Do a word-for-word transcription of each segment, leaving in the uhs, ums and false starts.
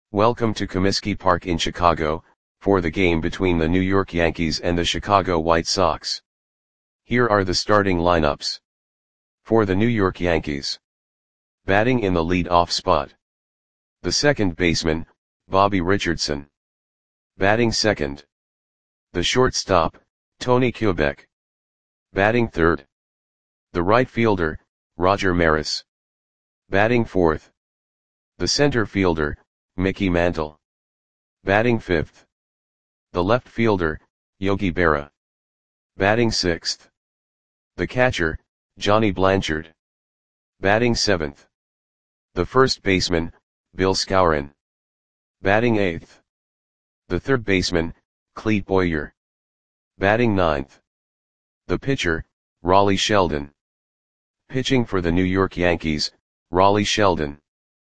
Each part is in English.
Welcome to Comiskey Park in Chicago, for the game between the New York Yankees and the Chicago White Sox. Here are the starting lineups. For the New York Yankees. Batting in the lead-off spot. The second baseman, Bobby Richardson. Batting second. The shortstop, Tony Kubek. Batting third. The right fielder, Roger Maris. Batting fourth. The center fielder, Mickey Mantle. Batting fifth. The left fielder, Yogi Berra. Batting sixth. The catcher, Johnny Blanchard. Batting seventh. The first baseman, Bill Skowron. Batting eighth. The third baseman, Clete Boyer. Batting ninth. The pitcher, Raleigh Sheldon. Pitching for the New York Yankees, Raleigh Sheldon.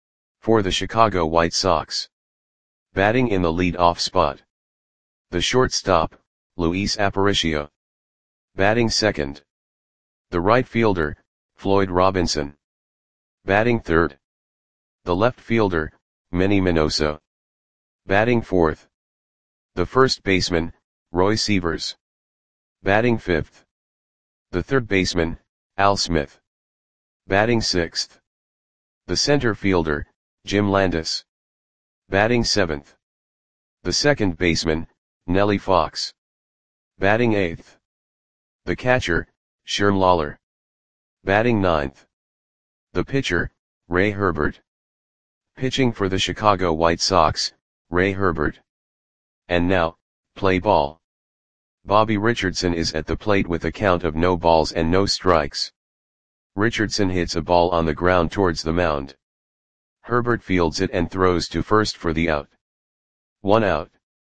For the Chicago White Sox. Batting in the lead-off spot. The shortstop, Luis Aparicio. Batting second. The right fielder, Floyd Robinson. Batting third. The left fielder, Manny Minoso. Batting fourth. The first baseman, Roy Sievers. Batting fifth. The third baseman, Al Smith. Batting sixth. The center fielder, Jim Landis. Batting seventh. The second baseman, Nellie Fox. Batting eighth. The catcher, Sherm Lawler. Batting ninth. The pitcher, Ray Herbert. Pitching for the Chicago White Sox, Ray Herbert. And now, play ball. Bobby Richardson is at the plate with a count of no balls and no strikes. Richardson hits a ball on the ground towards the mound. Herbert fields it and throws to first for the out. One out.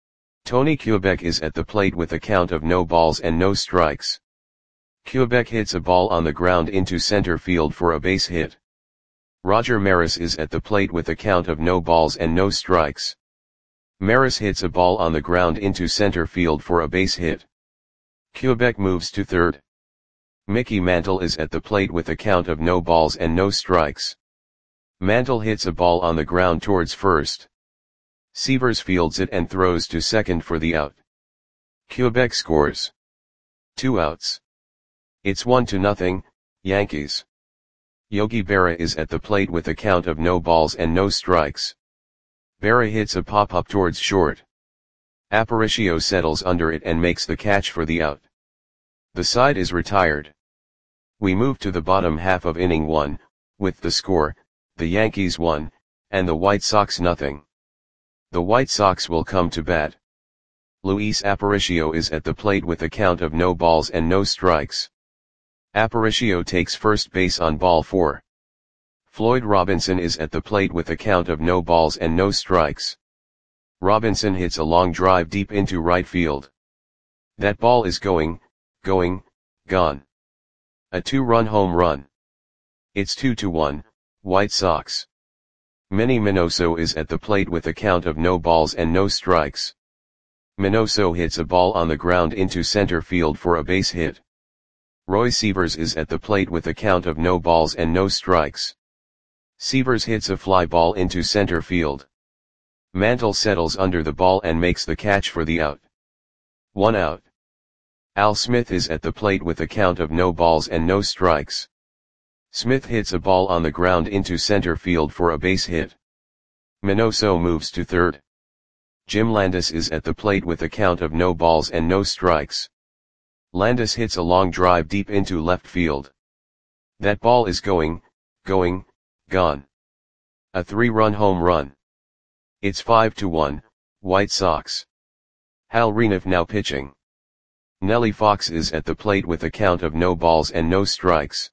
Tony Kubek is at the plate with a count of no balls and no strikes. Kubek hits a ball on the ground into center field for a base hit. Roger Maris is at the plate with a count of no balls and no strikes. Maris hits a ball on the ground into center field for a base hit. Kubek moves to third. Mickey Mantle is at the plate with a count of no balls and no strikes. Mantle hits a ball on the ground towards first. Sievers fields it and throws to second for the out. Kubek scores. Two outs. It's one to nothing, Yankees. Yogi Berra is at the plate with a count of no balls and no strikes. Berra hits a pop-up towards short. Aparicio settles under it and makes the catch for the out. The side is retired. We move to the bottom half of inning one, with the score, the Yankees one, and the White Sox nothing. The White Sox will come to bat. Luis Aparicio is at the plate with a count of no balls and no strikes. Aparicio takes first base on ball four. Floyd Robinson is at the plate with a count of no balls and no strikes. Robinson hits a long drive deep into right field. That ball is going, going, gone. A two-run home run. It's two to one, White Sox. Manny Minoso is at the plate with a count of no balls and no strikes. Minoso hits a ball on the ground into center field for a base hit. Roy Sievers is at the plate with a count of no balls and no strikes. Sievers hits a fly ball into center field. Mantle settles under the ball and makes the catch for the out. One out. Al Smith is at the plate with a count of no balls and no strikes. Smith hits a ball on the ground into center field for a base hit. Minoso moves to third. Jim Landis is at the plate with a count of no balls and no strikes. Landis hits a long drive deep into left field. That ball is going, going, gone. A three-run home run. It's five to one, White Sox. Hal Reniff now pitching. Nellie Fox is at the plate with a count of no balls and no strikes.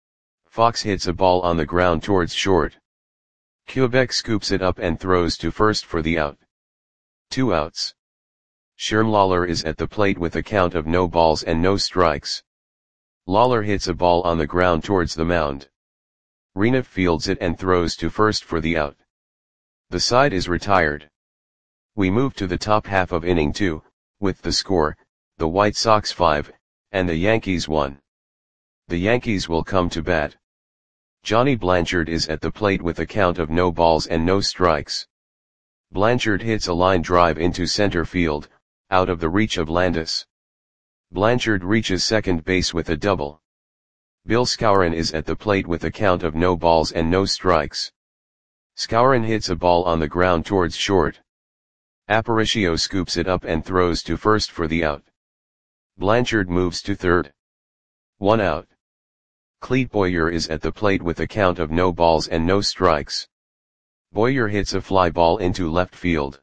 Fox hits a ball on the ground towards short. Kubek scoops it up and throws to first for the out. Two outs. Sherm Lawler is at the plate with a count of no balls and no strikes. Lawler hits a ball on the ground towards the mound. Reniff fields it and throws to first for the out. The side is retired. We move to the top half of inning two, with the score, the White Sox five, and the Yankees one. The Yankees will come to bat. Johnny Blanchard is at the plate with a count of no balls and no strikes. Blanchard hits a line drive into center field, out of the reach of Landis. Blanchard reaches second base with a double. Bill Skowron is at the plate with a count of no balls and no strikes. Skowron hits a ball on the ground towards short. Aparicio scoops it up and throws to first for the out. Blanchard moves to third. One out. Clete Boyer is at the plate with a count of no balls and no strikes. Boyer hits a fly ball into left field.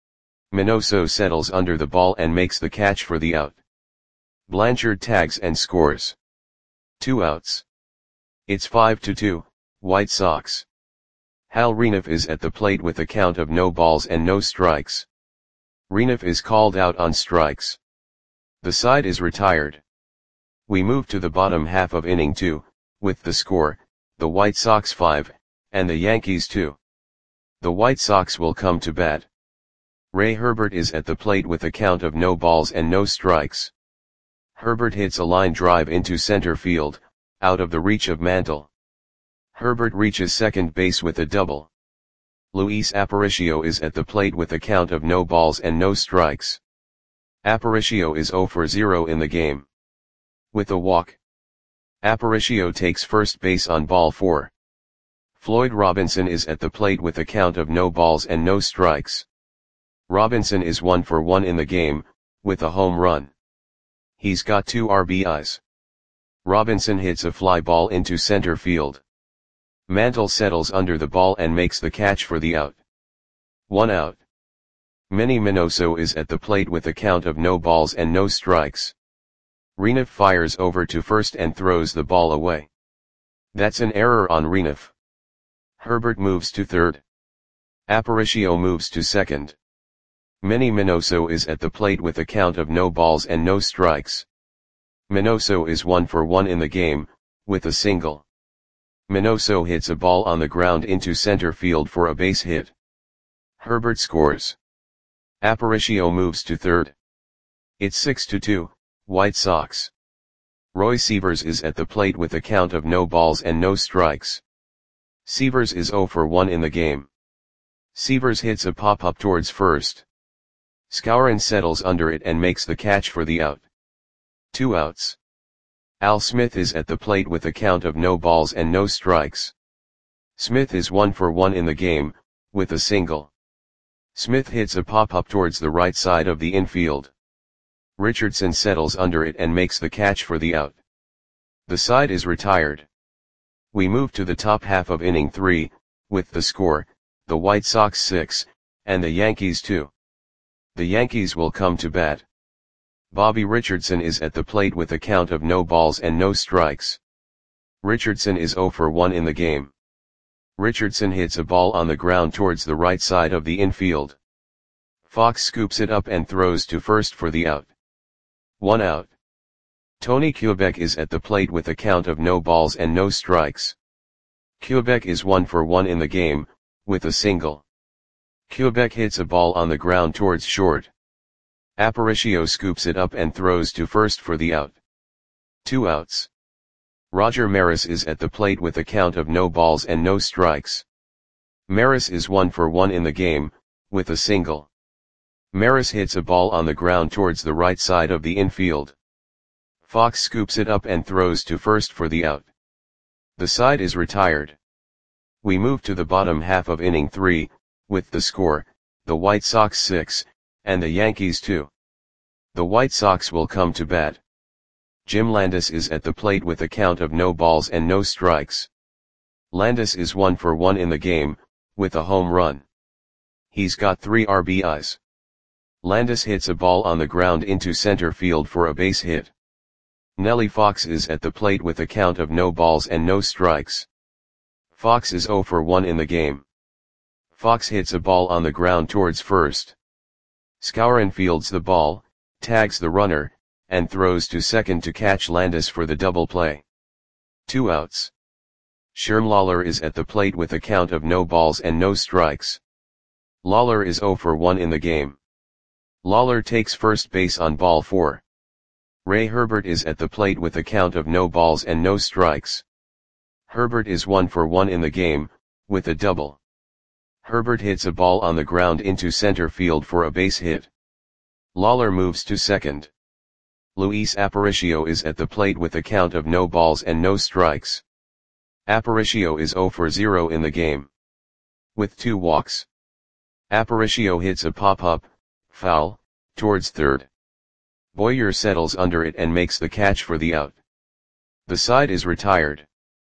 Minoso settles under the ball and makes the catch for the out. Blanchard tags and scores. Two outs. It's five to two, White Sox. Hal Renouf is at the plate with a count of no balls and no strikes. Renouf is called out on strikes. The side is retired. We move to the bottom half of inning two, with the score, the White Sox five, and the Yankees two. The White Sox will come to bat. Ray Herbert is at the plate with a count of no balls and no strikes. Herbert hits a line drive into center field, out of the reach of Mantle. Herbert reaches second base with a double. Luis Aparicio is at the plate with a count of no balls and no strikes. Aparicio is zero for zero in the game. With a walk. Aparicio takes first base on ball four. Floyd Robinson is at the plate with a count of no balls and no strikes. Robinson is one for one in the game, with a home run. He's got two R B Is. Robinson hits a fly ball into center field. Mantle settles under the ball and makes the catch for the out. One out. Manny Minoso is at the plate with a count of no balls and no strikes. Renouf fires over to first and throws the ball away. That's an error on Renouf. Herbert moves to third. Aparicio moves to second. Manny Minoso is at the plate with a count of no balls and no strikes. Minoso is one for one in the game, with a single. Minoso hits a ball on the ground into center field for a base hit. Herbert scores. Aparicio moves to third. It's six to two, White Sox. Roy Sievers is at the plate with a count of no balls and no strikes. Sievers is zero for one in the game. Sievers hits a pop-up towards first. Skowron settles under it and makes the catch for the out. Two outs. Al Smith is at the plate with a count of no balls and no strikes. Smith is one for one in the game, with a single. Smith hits a pop-up towards the right side of the infield. Richardson settles under it and makes the catch for the out. The side is retired. We move to the top half of inning three, with the score, the White Sox six, and the Yankees two. The Yankees will come to bat. Bobby Richardson is at the plate with a count of no balls and no strikes. Richardson is zero for one in the game. Richardson hits a ball on the ground towards the right side of the infield. Fox scoops it up and throws to first for the out. One out. Tony Kubek is at the plate with a count of no balls and no strikes. Kubek is one for one in the game, with a single. Kubek hits a ball on the ground towards short. Aparicio scoops it up and throws to first for the out. Two outs. Roger Maris is at the plate with a count of no balls and no strikes. Maris is one for one in the game, with a single. Maris hits a ball on the ground towards the right side of the infield. Fox scoops it up and throws to first for the out. The side is retired. We move to the bottom half of inning three, with the score, the White Sox six, and the Yankees two. The White Sox will come to bat. Jim Landis is at the plate with a count of no balls and no strikes. Landis is one for one in the game, with a home run. He's got three R B Is. Landis hits a ball on the ground into center field for a base hit. Nellie Fox is at the plate with a count of no balls and no strikes. Fox is zero for one in the game. Fox hits a ball on the ground towards first. Skowron fields the ball, tags the runner, and throws to second to catch Landis for the double play. Two outs. Sherm Lawler is at the plate with a count of no balls and no strikes. Lawler is zero for one in the game. Lawler takes first base on ball four. Ray Herbert is at the plate with a count of no balls and no strikes. Herbert is one for one in the game, with a double. Herbert hits a ball on the ground into center field for a base hit. Lawler moves to second. Luis Aparicio is at the plate with a count of no balls and no strikes. Aparicio is zero for zero in the game, with two walks. Aparicio hits a pop-up, foul, towards third. Boyer settles under it and makes the catch for the out. The side is retired.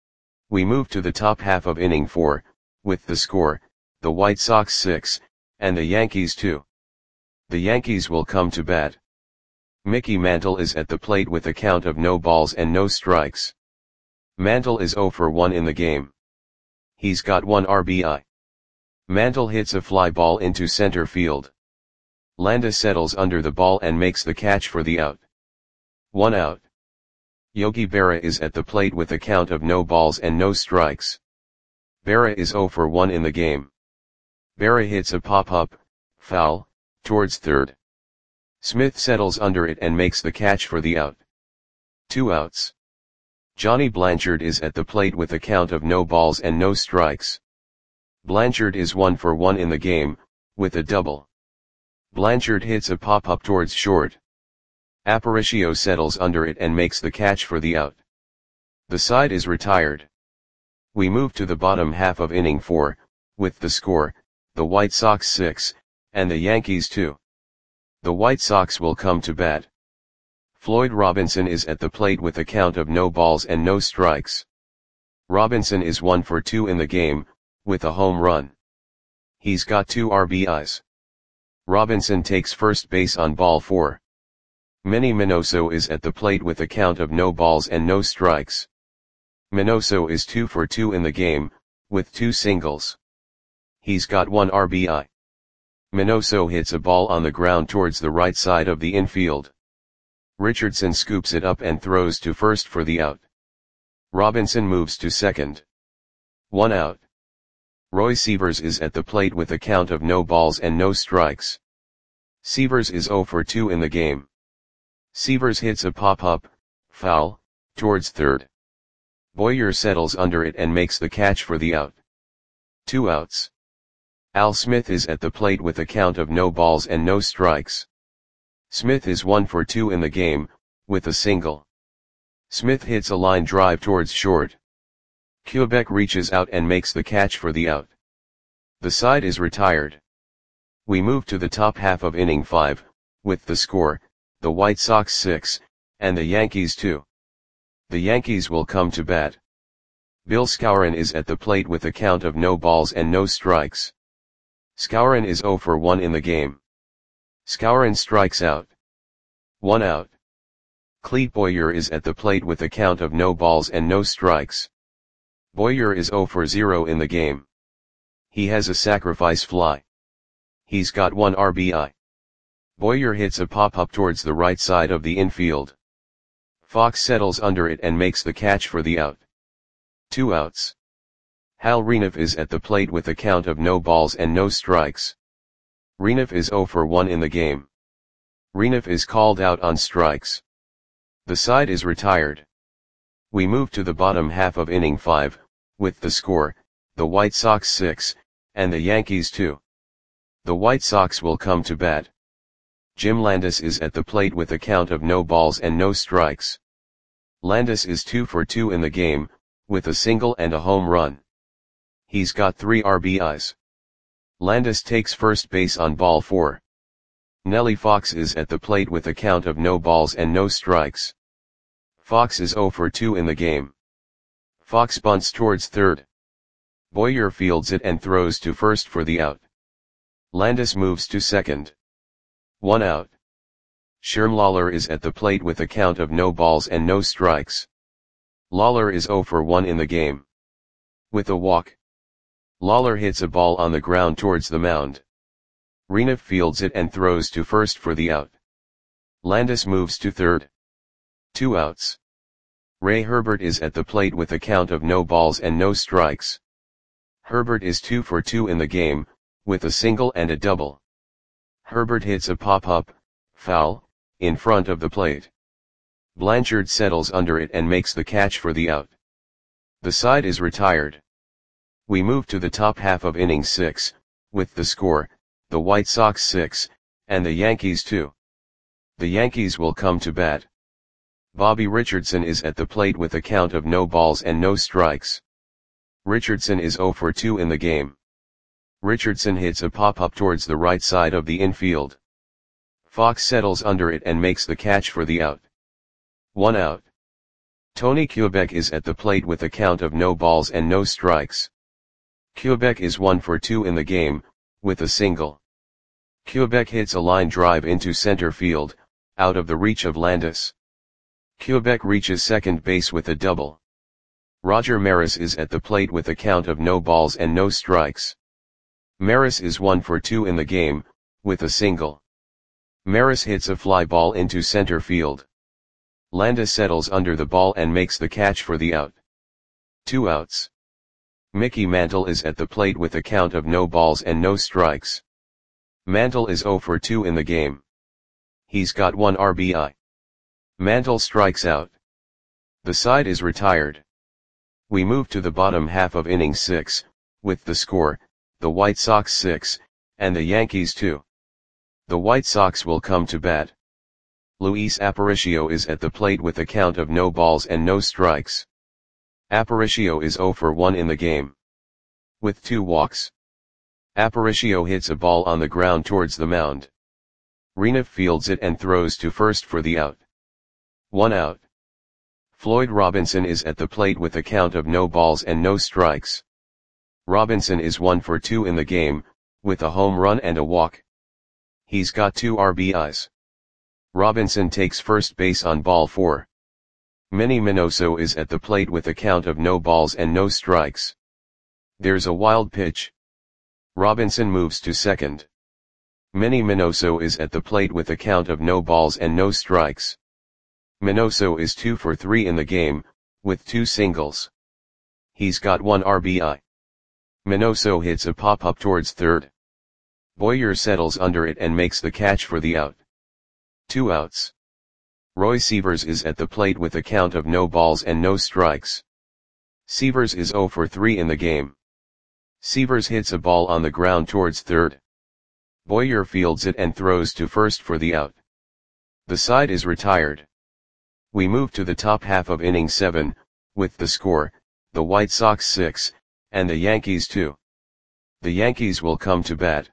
We move to the top half of inning four, with the score, the White Sox six, and the Yankees two. The Yankees will come to bat. Mickey Mantle is at the plate with a count of no balls and no strikes. Mantle is zero for one in the game. He's got one R B I. Mantle hits a fly ball into center field. Landa settles under the ball and makes the catch for the out. One out. Yogi Berra is at the plate with a count of no balls and no strikes. Berra is zero for one in the game. Berra hits a pop-up, foul, towards third. Smith settles under it and makes the catch for the out. Two outs. Johnny Blanchard is at the plate with a count of no balls and no strikes. Blanchard is one for one in the game, with a double. Blanchard hits a pop-up towards short. Aparicio settles under it and makes the catch for the out. The side is retired. We move to the bottom half of inning four, with the score, the White Sox six, and the Yankees two. The White Sox will come to bat. Floyd Robinson is at the plate with a count of no balls and no strikes. Robinson is one for two in the game, with a home run. He's got two R B Is. Robinson takes first base on ball four. Manny Minoso is at the plate with a count of no balls and no strikes. Minoso is two for two in the game, with two singles. He's got one R B I. Minoso hits a ball on the ground towards the right side of the infield. Richardson scoops it up and throws to first for the out. Robinson moves to second. One out. Roy Sievers is at the plate with a count of no balls and no strikes. Sievers is zero for two in the game. Sievers hits a pop-up, foul, towards third. Boyer settles under it and makes the catch for the out. Two outs. Al Smith is at the plate with a count of no balls and no strikes. Smith is one for two in the game, with a single. Smith hits a line drive towards short. Quebec reaches out and makes the catch for the out. The side is retired. We move to the top half of inning five, with the score, the White Sox six, and the Yankees two. The Yankees will come to bat. Bill Skowron is at the plate with a count of no balls and no strikes. Skowron is zero for one in the game. Skowron strikes out. One out. Clete Boyer is at the plate with a count of no balls and no strikes. Boyer is zero for zero in the game. He has a sacrifice fly. He's got one R B I. Boyer hits a pop-up towards the right side of the infield. Fox settles under it and makes the catch for the out. Two outs. Hal Renouf is at the plate with a count of no balls and no strikes. Renouf is zero for one in the game. Renouf is called out on strikes. The side is retired. We move to the bottom half of inning five, with the score, the White Sox six, and the Yankees two. The White Sox will come to bat. Jim Landis is at the plate with a count of no balls and no strikes. Landis is two for two in the game, with a single and a home run. He's got three R B Is. Landis takes first base on ball four. Nellie Fox is at the plate with a count of no balls and no strikes. Fox is zero for two in the game. Fox bunts towards third. Boyer fields it and throws to first for the out. Landis moves to second. One out. Sherm Lawler is at the plate with a count of no balls and no strikes. Lawler is zero for one in the game. With a walk. Lawler hits a ball on the ground towards the mound. Renouf fields it and throws to first for the out. Landis moves to third. Two outs. Ray Herbert is at the plate with a count of no balls and no strikes. Herbert is two for two in the game, with a single and a double. Herbert hits a pop-up, foul, in front of the plate. Blanchard settles under it and makes the catch for the out. The side is retired. We move to the top half of inning six, with the score, the White Sox six, and the Yankees two. The Yankees will come to bat. Bobby Richardson is at the plate with a count of no balls and no strikes. Richardson is zero for two in the game. Richardson hits a pop-up towards the right side of the infield. Fox settles under it and makes the catch for the out. One out. Tony Kubek is at the plate with a count of no balls and no strikes. Kubek is one for two in the game, with a single. Kubek hits a line drive into center field, out of the reach of Landis. Kubek reaches second base with a double. Roger Maris is at the plate with a count of no balls and no strikes. Maris is one for two in the game, with a single. Maris hits a fly ball into center field. Landis settles under the ball and makes the catch for the out. Two outs. Mickey Mantle is at the plate with a count of no balls and no strikes. Mantle is zero for two in the game. He's got one R B I. Mantle strikes out. The side is retired. We move to the bottom half of inning six, with the score, the White Sox six, and the Yankees two. The White Sox will come to bat. Luis Aparicio is at the plate with a count of no balls and no strikes. Aparicio is zero for one in the game. With two walks. Aparicio hits a ball on the ground towards the mound. Reniff fields it and throws to first for the out. One out. Floyd Robinson is at the plate with a count of no balls and no strikes. Robinson is one for two in the game, with a home run and a walk. He's got two R B Is. Robinson takes first base on ball four. Manny Minoso is at the plate with a count of no balls and no strikes. There's a wild pitch. Robinson moves to second. Manny Minoso is at the plate with a count of no balls and no strikes. Minoso is two for three in the game, with two singles. He's got one R B I. Minoso hits a pop-up towards third. Boyer settles under it and makes the catch for the out. Two outs. Roy Sievers is at the plate with a count of no balls and no strikes. Sievers is zero for three in the game. Sievers hits a ball on the ground towards third. Boyer fields it and throws to first for the out. The side is retired. We move to the top half of inning seven, with the score, the White Sox six, and the Yankees two. The Yankees will come to bat.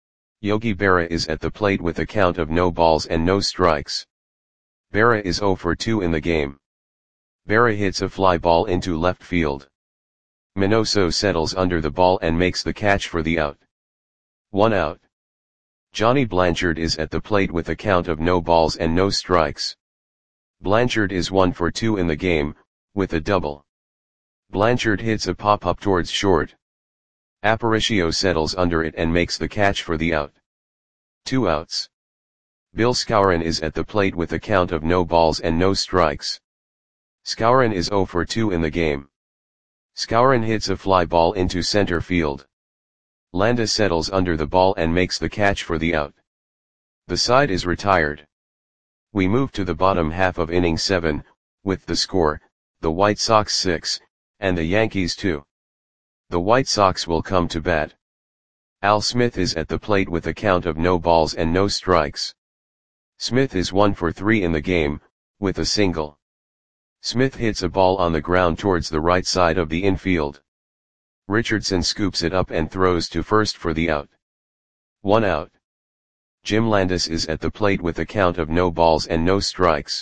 Yogi Berra is at the plate with a count of no balls and no strikes. Berra is zero for two in the game. Berra hits a fly ball into left field. Minoso settles under the ball and makes the catch for the out. One out. Johnny Blanchard is at the plate with a count of no balls and no strikes. Blanchard is one for two in the game, with a double. Blanchard hits a pop-up towards short. Aparicio settles under it and makes the catch for the out. Two outs. Bill Skowron is at the plate with a count of no balls and no strikes. Skowron is zero for two in the game. Skowron hits a fly ball into center field. Landis settles under the ball and makes the catch for the out. The side is retired. We move to the bottom half of inning seven, with the score, the White Sox six, and the Yankees two. The White Sox will come to bat. Al Smith is at the plate with a count of no balls and no strikes. Smith is one for three in the game, with a single. Smith hits a ball on the ground towards the right side of the infield. Richardson scoops it up and throws to first for the out. One out. Jim Landis is at the plate with a count of no balls and no strikes.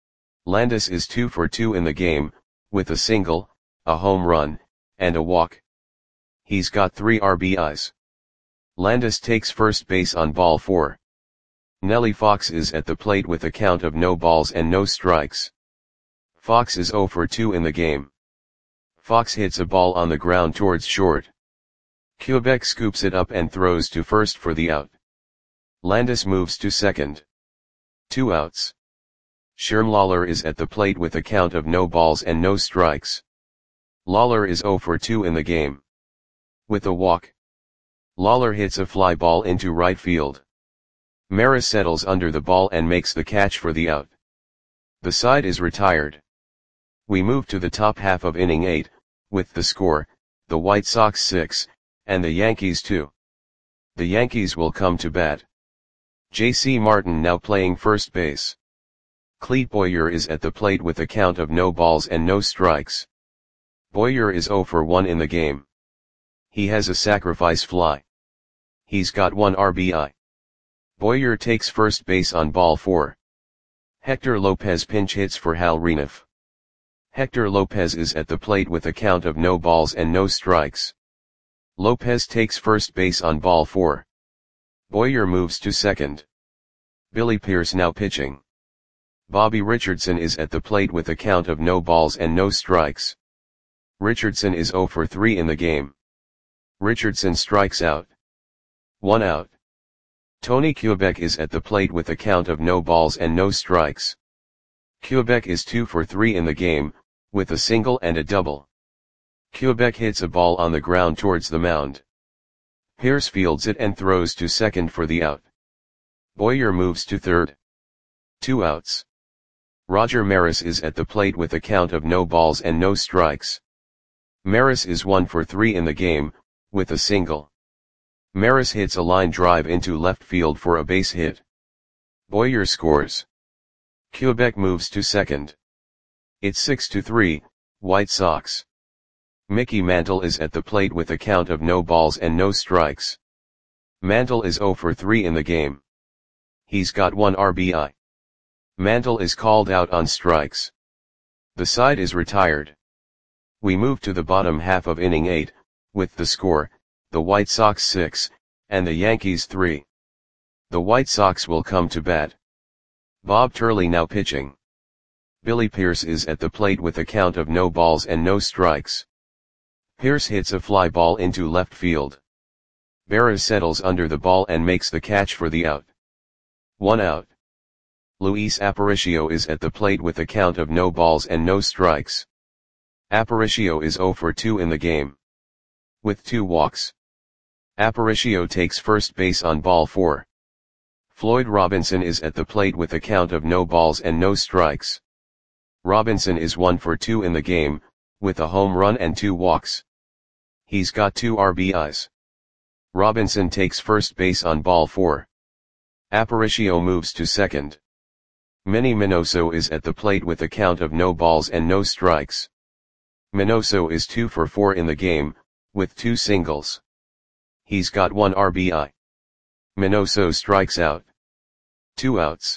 Landis is two for two in the game, with a single, a home run, and a walk. He's got three R B Is. Landis takes first base on ball four. Nellie Fox is at the plate with a count of no balls and no strikes. Fox is zero for two in the game. Fox hits a ball on the ground towards short. Kubek scoops it up and throws to first for the out. Landis moves to second. Two outs. Sherm Lawler is at the plate with a count of no balls and no strikes. Lawler is zero for two in the game. With a walk. Lawler hits a fly ball into right field. Maris settles under the ball and makes the catch for the out. The side is retired. We move to the top half of inning eight, with the score, the White Sox six, and the Yankees two. The Yankees will come to bat. J C Martin now playing first base. Clete Boyer is at the plate with a count of no balls and no strikes. Boyer is zero for one in the game. He has a sacrifice fly. He's got one R B I. Boyer takes first base on ball four. Hector Lopez pinch hits for Hal Reniff. Hector Lopez is at the plate with a count of no balls and no strikes. Lopez takes first base on ball four. Boyer moves to second. Billy Pierce now pitching. Bobby Richardson is at the plate with a count of no balls and no strikes. Richardson is zero for three in the game. Richardson strikes out. One out. Tony Kubek is at the plate with a count of no balls and no strikes. Kubek is two for three in the game, with a single and a double. Kubek hits a ball on the ground towards the mound. Pierce fields it and throws to second for the out. Boyer moves to third. Two outs. Roger Maris is at the plate with a count of no balls and no strikes. Maris is one for three in the game, with a single. Maris hits a line drive into left field for a base hit. Boyer scores. Kubek moves to second. It's six to three, White Sox. Mickey Mantle is at the plate with a count of no balls and no strikes. Mantle is zero for three in the game. He's got one R B I. Mantle is called out on strikes. The side is retired. We move to the bottom half of inning eight, with the score, the White Sox six, and the Yankees three. The White Sox will come to bat. Bob Turley now pitching. Billy Pierce is at the plate with a count of no balls and no strikes. Pierce hits a fly ball into left field. Berra settles under the ball and makes the catch for the out. One out. Luis Aparicio is at the plate with a count of no balls and no strikes. Aparicio is zero for two in the game. With two walks. Aparicio takes first base on ball four. Floyd Robinson is at the plate with a count of no balls and no strikes. Robinson is one for two in the game, with a home run and two walks. He's got two R B Is. Robinson takes first base on ball four. Aparicio moves to second. Manny Minoso is at the plate with a count of no balls and no strikes. Minoso is two for four in the game, with two singles. He's got one R B I. Minoso strikes out. Two outs.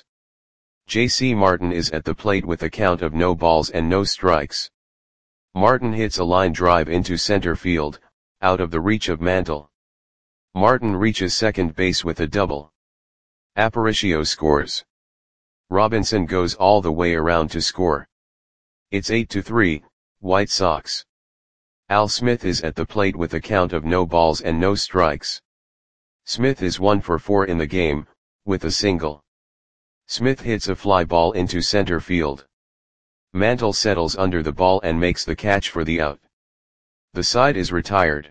J C Martin is at the plate with a count of no balls and no strikes. Martin hits a line drive into center field, out of the reach of Mantle. Martin reaches second base with a double. Aparicio scores. Robinson goes all the way around to score. It's eight to three, White Sox. Al Smith is at the plate with a count of no balls and no strikes. Smith is one for four in the game, with a single. Smith hits a fly ball into center field. Mantle settles under the ball and makes the catch for the out. The side is retired.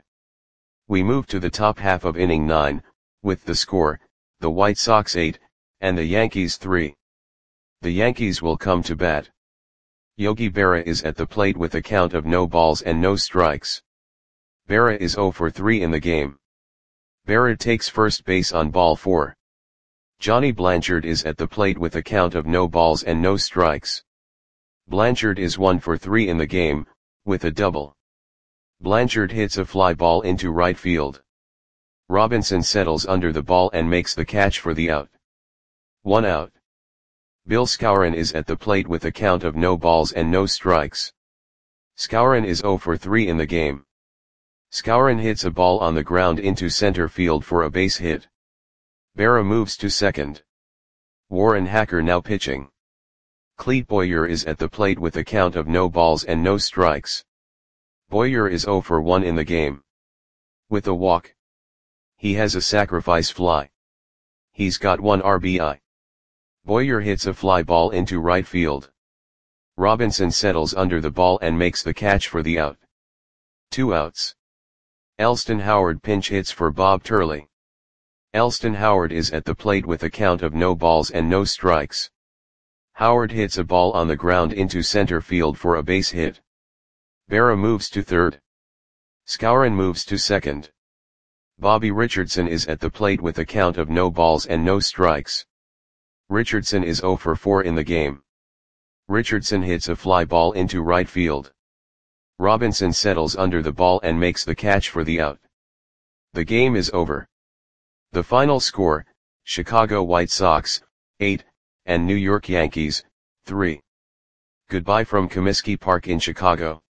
We move to the top half of inning nine, with the score, the White Sox eight, and the Yankees three. The Yankees will come to bat. Yogi Berra is at the plate with a count of no balls and no strikes. Berra is zero for three in the game. Berra takes first base on ball four. Johnny Blanchard is at the plate with a count of no balls and no strikes. Blanchard is one for three in the game, with a double. Blanchard hits a fly ball into right field. Robinson settles under the ball and makes the catch for the out. One out. Bill Skowron is at the plate with a count of no balls and no strikes. Skowron is zero for three in the game. Skowron hits a ball on the ground into center field for a base hit. Berra moves to second. Warren Hacker now pitching. Clete Boyer is at the plate with a count of no balls and no strikes. Boyer is zero for one in the game. With a walk. He has a sacrifice fly. He's got one R B I. Boyer hits a fly ball into right field. Robinson settles under the ball and makes the catch for the out. Two outs. Elston Howard pinch hits for Bob Turley. Elston Howard is at the plate with a count of no balls and no strikes. Howard hits a ball on the ground into center field for a base hit. Berra moves to third. Skowron moves to second. Bobby Richardson is at the plate with a count of no balls and no strikes. Richardson is zero for four in the game. Richardson hits a fly ball into right field. Robinson settles under the ball and makes the catch for the out. The game is over. The final score, Chicago White Sox, eight, and New York Yankees, three. Goodbye from Comiskey Park in Chicago.